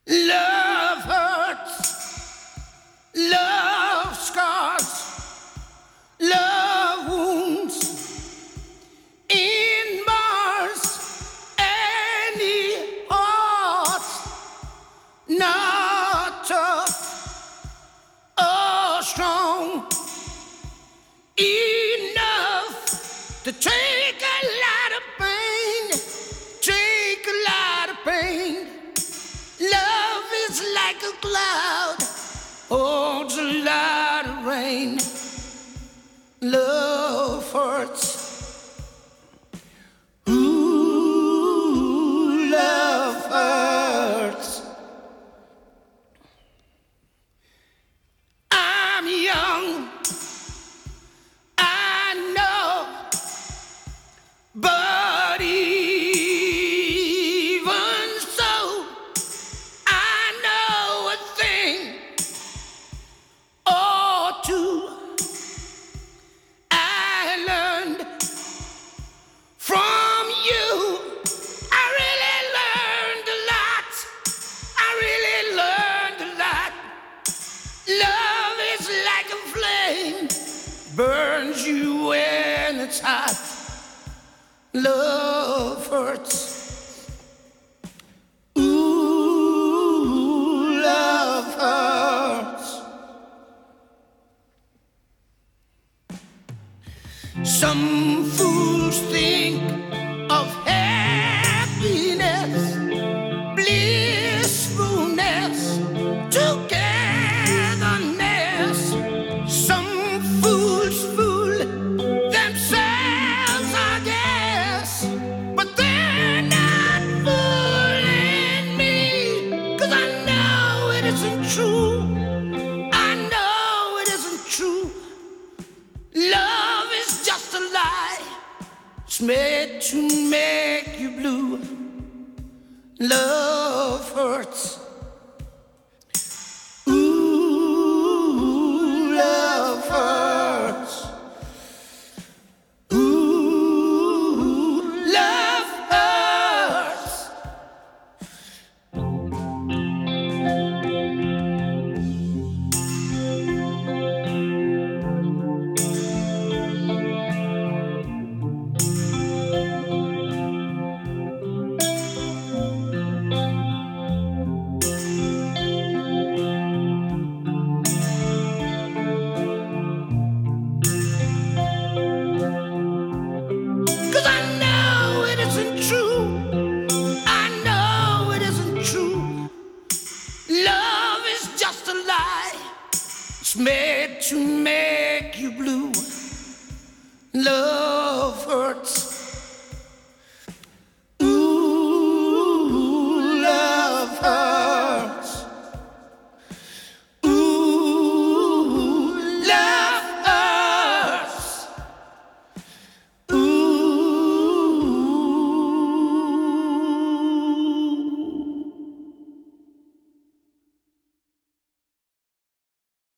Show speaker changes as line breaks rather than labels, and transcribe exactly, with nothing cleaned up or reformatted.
Love hurts, love scars, love wounds in Mars any heart not tough or strong enough to take a lot of pain, take a lot of pain. Love is like a cloud, holds a lot of rain. Love hurts. Ooh, love hurts. I'm young, I know, but even so, I know a thing or two. I learned from you. I really learned a lot. I really learned a lot. Love is like a flame, burns you when it's hot. Love hurts. Ooh, love hurts. Some fools think of happiness, blissfulness, togetherness. Some fools fool themselves, I guess, but they're not fooling me, 'cause I know it isn't true. I know it isn't true. Love is just a lie. It's made to make you blue. Love hurts. Ooh, love hurts. Ooh, love hurts. It's made to make you blue. Love hurts.